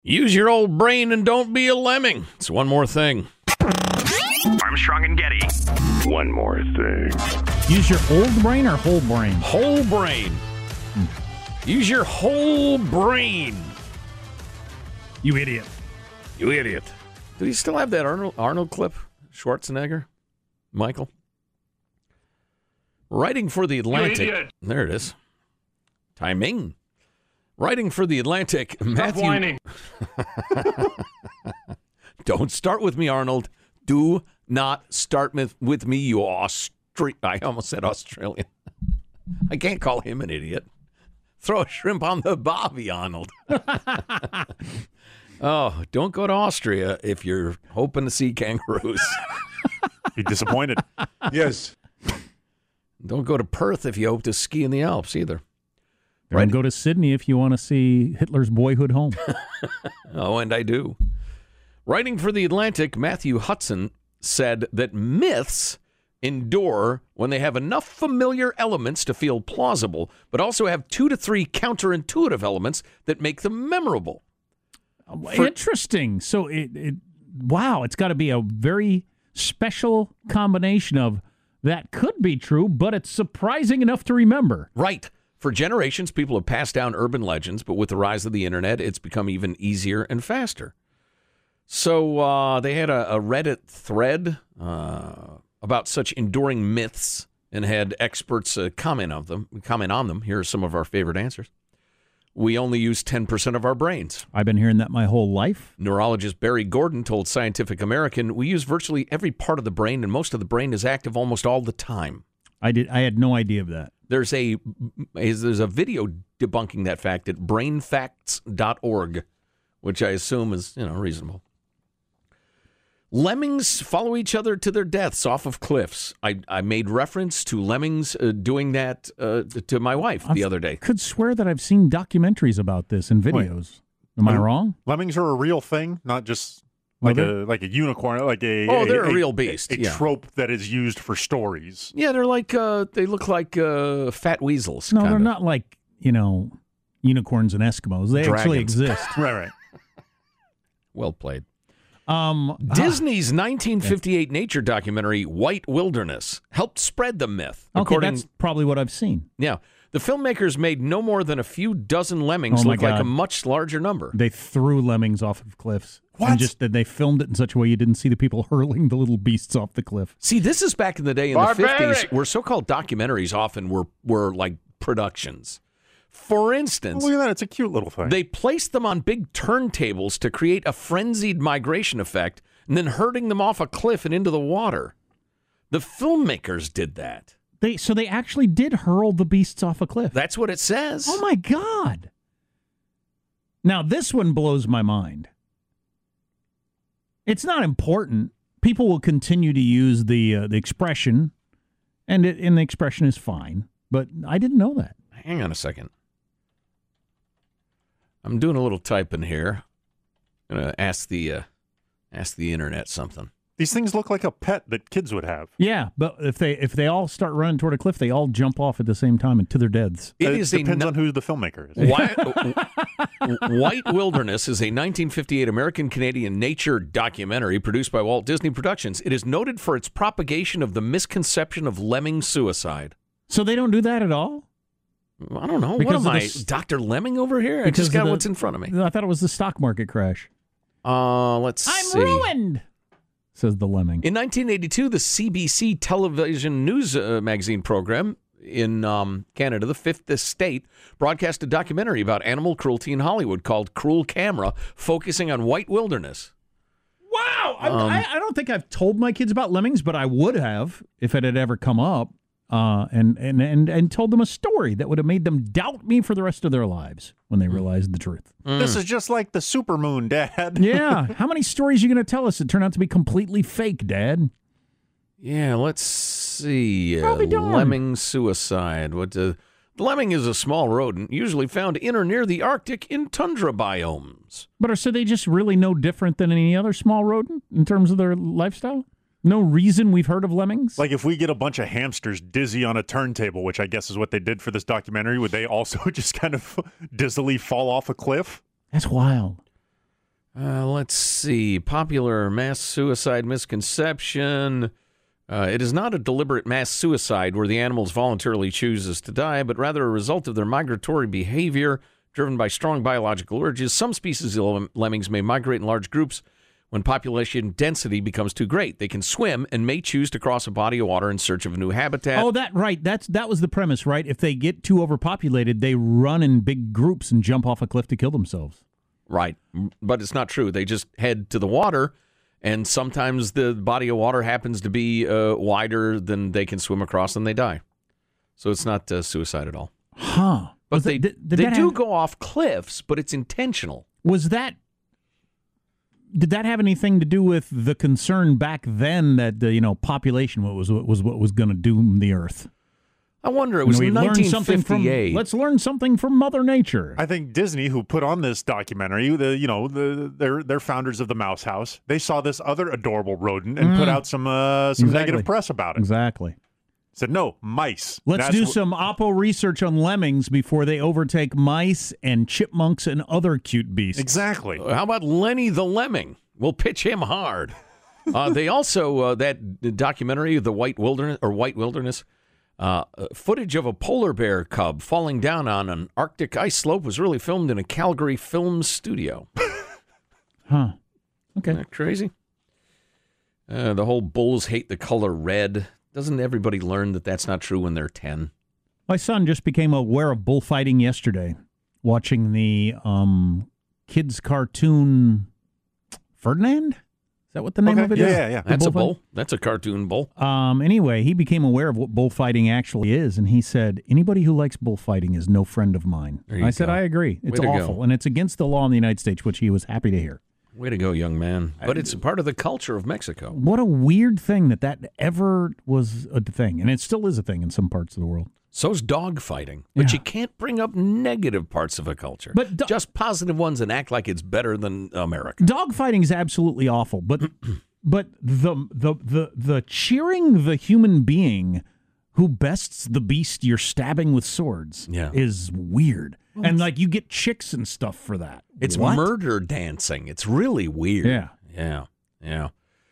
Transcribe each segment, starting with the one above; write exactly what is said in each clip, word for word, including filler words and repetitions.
Use your old brain and don't be a lemming. It's one more thing. Armstrong and Getty. One more thing. Use your old brain or whole brain? Whole brain. Hmm. Use your whole brain. You idiot. You idiot. Do you still have that Arnold, Arnold clip? Schwarzenegger? Michael? Writing for the Atlantic. There it is. Timing. Writing for the Atlantic, Stop Matthew. whining. Don't start with me, Arnold. Do not start with, with me, you Austra- I almost said Australian. I can't call him an idiot. Throw a shrimp on the bobby, Arnold. Oh, don't go to Austria if you're hoping to see kangaroos. Be disappointed. Yes. Don't go to Perth if you hope to ski in the Alps either. Don't right. go to Sydney if you want to see Hitler's boyhood home. Oh, and I do. Writing for The Atlantic, Matthew Hudson said that myths endure when they have enough familiar elements to feel plausible, but also have two to three counterintuitive elements that make them memorable. For- Interesting. So, it, it wow, it's got to be a very special combination of that could be true, but it's surprising enough to remember. Right. For generations, people have passed down urban legends, but with the rise of the internet, it's become even easier and faster. So uh, they had a, a Reddit thread uh, about such enduring myths and had experts uh, comment on them. Comment on them. Here are some of our favorite answers. We only use ten percent of our brains. I've been hearing that my whole life. Neurologist Barry Gordon told Scientific American, we use virtually every part of the brain, and most of the brain is active almost all the time. I did. I had no idea of that. There's a there's a video debunking that fact at brain facts dot org, which I assume is, you know, reasonable. Lemmings follow each other to their deaths off of cliffs. I, I made reference to lemmings uh, doing that uh, to my wife the I other day. Could swear that I've seen documentaries about this and videos. Wait. Am I wrong? Lemmings are a real thing, not just like well, a like a unicorn, like a oh, they're a, a real beast. A, a yeah. trope that is used for stories. Yeah, they're like uh, they look like uh, fat weasels. No, kinda. they're not like, you know, unicorns and Eskimos. They Dragons. actually exist. Right, right. Well played. Um, Disney's nineteen fifty-eight nature documentary, White Wilderness, helped spread the myth. Okay, according, that's probably what I've seen. Yeah. The filmmakers made no more than a few dozen lemmings oh look God. like a much larger number. They threw lemmings off of cliffs. What? And just they filmed it in such a way you didn't see the people hurling the little beasts off the cliff. See, this is back in the day in Barbaric. the fifties where so-called documentaries often were, were like productions. For instance, Oh, look at that. It's a cute little thing. they placed them on big turntables to create a frenzied migration effect and then herding them off a cliff and into the water. The filmmakers did that. They so they actually did hurl the beasts off a cliff. That's what it says. Oh my God. Now this one blows my mind. It's not important. People will continue to use the uh, the expression, and it, and the expression is fine. But I didn't know that. Hang on a second. I'm doing a little typing here. I'm gonna ask the uh, ask the internet something. These things look like a pet that kids would have. Yeah, but if they if they all start running toward a cliff, they all jump off at the same time and to their deaths. It It is depends a on who the filmmaker is. White, White Wilderness is a nineteen fifty-eight American-Canadian nature documentary produced by Walt Disney Productions. It is noted for its propagation of the misconception of lemming suicide. So they don't do that at all? I don't know. Because what am of I, the s- Doctor Lemming over here? I Because just of got the- what's in front of me. I thought it was the stock market crash. Uh, let's I'm see. ruined, says the lemming. In nineteen eighty-two, the C B C television news uh, magazine program in um, Canada, the fifth estate, broadcast a documentary about animal cruelty in Hollywood called Cruel Camera, focusing on White Wilderness. Wow! I'm- Um, I, I don't think I've told my kids about lemmings, but I would have if it had ever come up, uh, and, and, and, and told them a story that would have made them doubt me for the rest of their lives when they realized the truth. This is just like the supermoon, Dad. Yeah. How many stories are you going to tell us that turn out to be completely fake, Dad? Yeah, let's see. Uh, I'll be darned. lemming suicide. What? Uh, the lemming is a small rodent, usually found in or near the Arctic in tundra biomes. But are so they just really no different than any other small rodent in terms of their lifestyle? No reason we've heard of lemmings? Like if we get a bunch of hamsters dizzy on a turntable, which I guess is what they did for this documentary, would they also just kind of dizzily fall off a cliff? That's wild. let's see. Popular mass suicide misconception. Uh, it is not a deliberate mass suicide where the animals voluntarily chooses to die, but rather a result of their migratory behavior driven by strong biological urges. Some species of lemmings may migrate in large groups when population density becomes too great. They can swim and may choose to cross a body of water in search of a new habitat. Oh, that right. That's that was the premise, right? If they get too overpopulated, they run in big groups and jump off a cliff to kill themselves. Right. But it's not true. They just head to the water, and sometimes the body of water happens to be uh, wider than they can swim across, and they die. So it's not uh, suicide at all. Huh. But Was they, that, did, did they that do have, go off cliffs, but it's intentional. Was that... Did that have anything to do with the concern back then that, uh, you know, population was, was what was going to doom the Earth? I wonder. It was we learned something from, nineteen fifty-eight. let's learn something from Mother Nature. I think Disney, who put on this documentary, the you know, the they're they're founders of the Mouse House. They saw this other adorable rodent and Mm. put out some uh, some Exactly. negative press about it. Exactly. Said no, mice. Let's That's do wh- some Oppo research on lemmings before they overtake mice and chipmunks and other cute beasts. Exactly. How about Lenny the Lemming? We'll pitch him hard. uh, they also, uh, that documentary, The White Wilderness, or White Wilderness, uh, footage of a polar bear cub falling down on an Arctic ice slope was really filmed in a Calgary film studio. Huh. Okay. Isn't that crazy? Uh, the whole bulls hate the color red. Doesn't everybody learn that that's not true when they're ten? My son just became aware of bullfighting yesterday, watching the um, kids' cartoon Ferdinand? Is that what the name Okay. of it Yeah, is? yeah, yeah. The That's a bullfight? bull. That's a cartoon bull. Um, anyway, he became aware of what bullfighting actually is, and he said, anybody who likes bullfighting is no friend of mine. There you I said, go. I agree. It's Way to awful, go. and it's against the law in the United States, which he was happy to hear. Way to go, young man. But it's a part of the culture of Mexico. What a weird thing that that ever was a thing, and it still is a thing in some parts of the world. So's dog fighting. But Yeah. you can't bring up negative parts of a culture. But do- just positive ones and act like it's better than America. Dogfighting is absolutely awful, but but the the the the cheering the human being who bests the beast you're stabbing with swords Yeah. is weird. And like you get chicks and stuff for that. It's What? murder dancing. It's really weird. Yeah. Yeah. Yeah.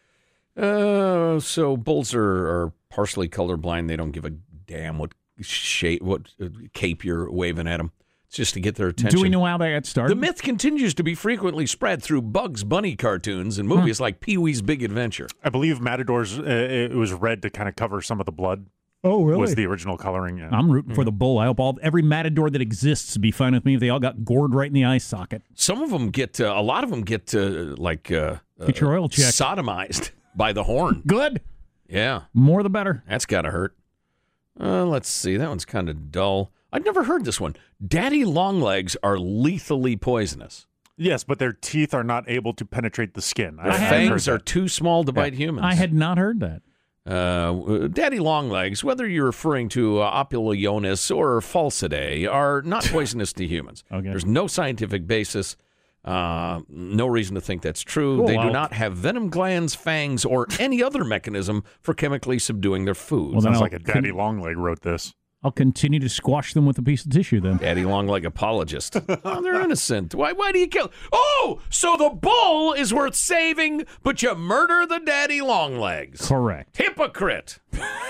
Uh, so bulls are, are partially colorblind. They don't give a damn what shape, what uh, cape you're waving at them. It's just to get their attention. Do we know how that got started? The myth continues to be frequently spread through Bugs Bunny cartoons and movies like Pee-wee's Big Adventure. I believe Matador's uh, it was red to kind of cover some of the blood. Oh, really? Was the original coloring? Yeah. I'm rooting for the bull. I hope all every matador that exists would be fine with me if they all got gored right in the eye socket. Some of them get, uh, a lot of them get, uh, like, uh, Get your oil checked. sodomized by the horn. Good. Yeah, More the better. that's got to hurt. Uh, let's see. That one's kind of dull. I'd never heard this one. Daddy longlegs are lethally poisonous. Yes, but their teeth are not able to penetrate the skin. Their I have fangs heard are that. too small to bite humans. I had not heard that. Uh, daddy longlegs, whether you're referring to uh, Opulionis or Falcidae, are not poisonous to humans. Okay. There's no scientific basis. Uh, no reason to think that's true. Cool. They do Well- not have venom glands, fangs, or any other mechanism for chemically subduing their food. Well, then Sounds I'll like a daddy con- longleg wrote this. I'll continue to squash them with a piece of tissue then. Daddy longleg apologist. Oh, they're innocent. Why? Why do you kill? Oh, so the bull is worth saving, but you murder the daddy longlegs. Correct. Hypocrite.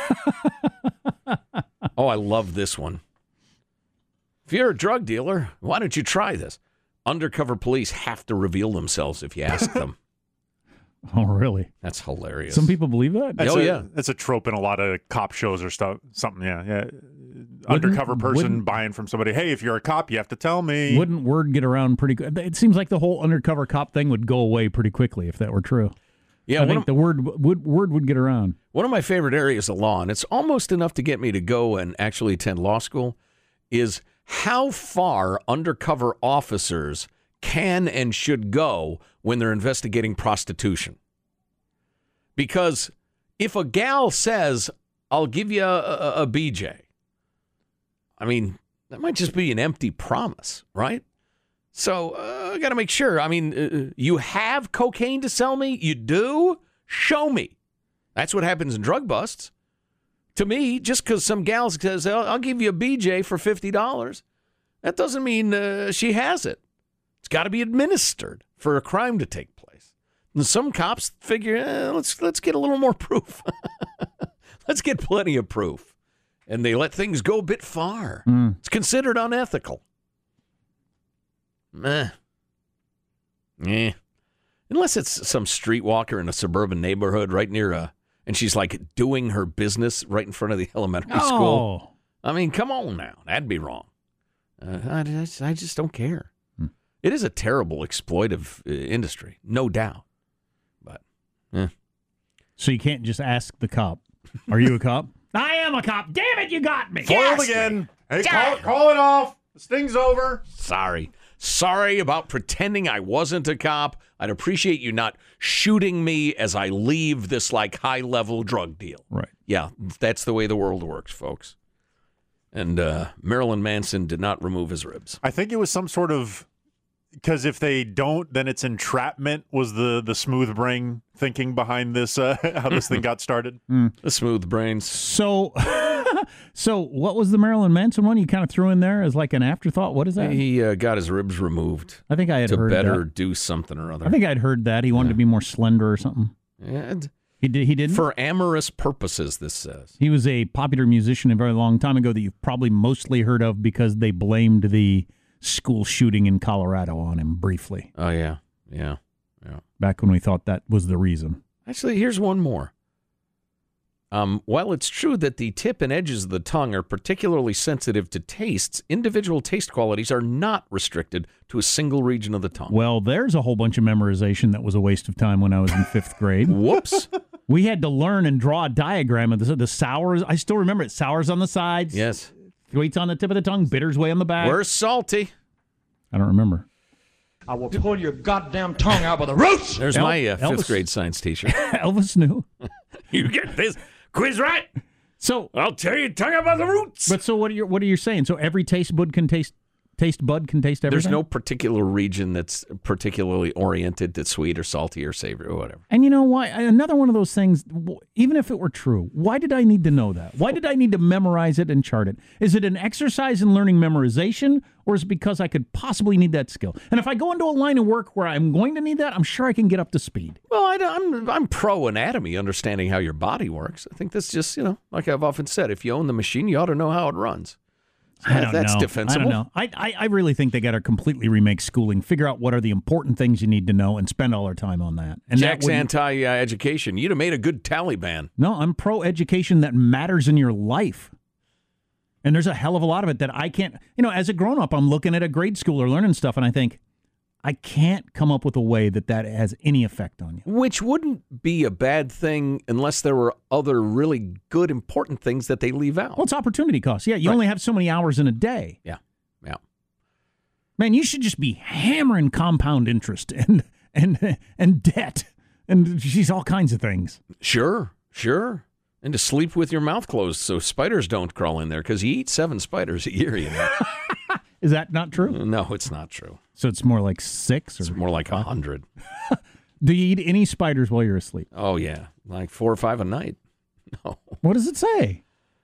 Oh, I love this one. If you're a drug dealer, why don't you try this? Undercover police have to reveal themselves if you ask them. Oh, really? That's hilarious. Some people believe that? That's Oh, a, yeah. That's a trope in a lot of cop shows or stuff. Something, yeah, yeah. Undercover person wouldn't- buying from somebody. Hey, if you're a cop, you have to tell me. Wouldn't word get around pretty good? It seems like the whole undercover cop thing would go away pretty quickly if that were true. yeah, I one think of, the word would word would get around. one of my favorite areas of law, and it's almost enough to get me to go and actually attend law school, is how far undercover officers can and should go when they're investigating prostitution. Because if a gal says, I'll give you a, a, a B J, I mean, that might just be an empty promise, right? So uh, I got to make sure. I mean, uh, you have cocaine to sell me? You do? Show me. That's what happens in drug busts. To me, just because some gal says, I'll, I'll give you a B J for fifty dollars, that doesn't mean uh, she has it. It's got to be administered for a crime to take place. And some cops figure, eh, let's let's get a little more proof. Let's get plenty of proof. And they let things go a bit far. Mm. It's considered unethical. Meh. Eh. Unless it's some streetwalker in a suburban neighborhood right near a, and she's like doing her business right in front of the elementary Oh. school. I mean, come on now. That'd be wrong. Uh, I, just, I just don't care. Hmm. It is a terrible exploitive uh, industry, no doubt. But, eh. So you can't just ask the cop, are you a cop? I am a cop. Damn it, you got me. Foiled again. Hey, call, call it off. The sting's over. Sorry. Sorry about pretending I wasn't a cop. I'd appreciate you not shooting me as I leave this like high-level drug deal. Right. Yeah, that's the way the world works, folks. And uh, Marilyn Manson did not remove his ribs. I think it was some sort of, because if they don't, then it's entrapment was the, the smooth brain thinking behind this, uh, how this thing got started. The smooth brains. So, so what was the Marilyn Manson one you kind of threw in there as like an afterthought? What is that? He uh, got his ribs removed I think I had to heard better that. do something or other. I think I'd heard that. He wanted to be more slender or something. And He did. He didn't. for amorous purposes, this says. He was a popular musician a very long time ago that you've probably mostly heard of because they blamed the school shooting in Colorado on him briefly, Oh, yeah. Yeah. Yeah. back when we thought that was the reason. Actually, here's one more. Um, while it's true that the tip and edges of the tongue are particularly sensitive to tastes, individual taste qualities are not restricted to a single region of the tongue. Well, there's a whole bunch of memorization that was a waste of time when I was in fifth grade. Whoops. We had to learn and draw a diagram of the, the sours. I still remember it. Sours on the sides. Yes. Sweets on the tip of the tongue. Bitters way on the back. We're salty. I don't remember. I will pull your goddamn tongue out by the roots. There's El- my uh, fifth Elvis. grade science teacher. Elvis knew. You get this quiz right? So, I'll tell you, tongue about the roots. but so what are you what are you saying? So every taste bud can taste taste bud can taste everything. There's no particular region that's particularly oriented to sweet or salty or savory or whatever. And you know why? Another one of those things, w- even if it were true, why did I need to know that? Why did I need to memorize it and chart it? Is it an exercise in learning memorization, or is it because I could possibly need that skill? And if I go into a line of work where I'm going to need that, I'm sure I can get up to speed. Well, I, am I'm pro anatomy, understanding how your body works. I think that's just, you know, like I've often said, if you own the machine, you ought to know how it runs. So I don't that's know. defensible. I don't know. I, I, I really think they got to completely remake schooling, figure out what are the important things you need to know, and spend all our time on that. And Jack's that would- anti-education. You'd have made a good Taliban. No, I'm pro education that matters in your life. And there's a hell of a lot of it that I can't, you know, as a grown up, I'm looking at a grade schooler learning stuff, and I think, I can't come up with a way that that has any effect on you. Which wouldn't be a bad thing unless there were other really good, important things that they leave out. Well, it's opportunity cost. Yeah, you Right. only have so many hours in a day. Yeah, yeah. Man, you should just be hammering compound interest and and and debt and geez, all kinds of things. Sure, sure. And to sleep with your mouth closed so spiders don't crawl in there, because you eat seven spiders a year, you know. Is that not true? No, it's not true. So it's more like six, or It's more like a hundred. do you eat any spiders while you're asleep? Oh, yeah. Like four or five a night. No. What does it say?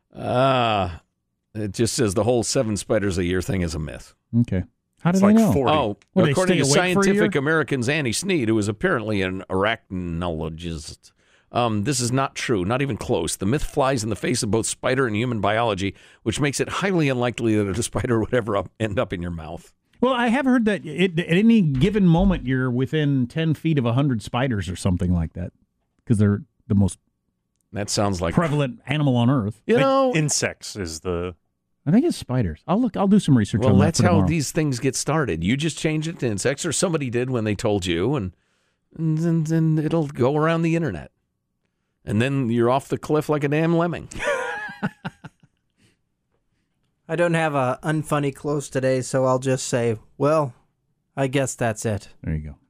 Uh, it just says the whole seven spiders a year thing is a myth. Okay. How did It's I like know? forty. Oh, Well, they according to stay awake for a Scientific year? American's Annie Sneed, who is apparently an arachnologist, um, this is not true, not even close. The myth flies in the face of both spider and human biology, which makes it highly unlikely that a spider would ever up, end up in your mouth. Well, I have heard that it, at any given moment you're within ten feet of one hundred spiders or something like that because they're the most That sounds like prevalent animal on Earth. You know, Insects is the. I think it's spiders. I'll look. I'll do some research well, on that that's for how tomorrow. these things get started. You just change it to insects, or somebody did when they told you, and and then, then it'll go around the internet. And then you're off the cliff like a damn lemming. I don't have a unfunny close today, so I'll just say, well, I guess that's it. There you go.